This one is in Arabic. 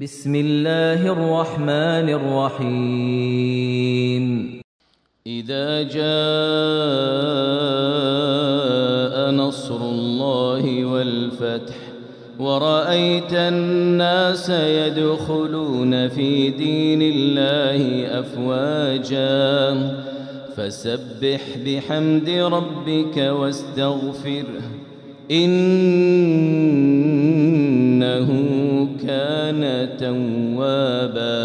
بسم الله الرحمن الرحيم. إذا جاء نصر الله والفتح ورأيت الناس يدخلون في دين الله أفواجا فسبح بحمد ربك واستغفره إنه كان توابا.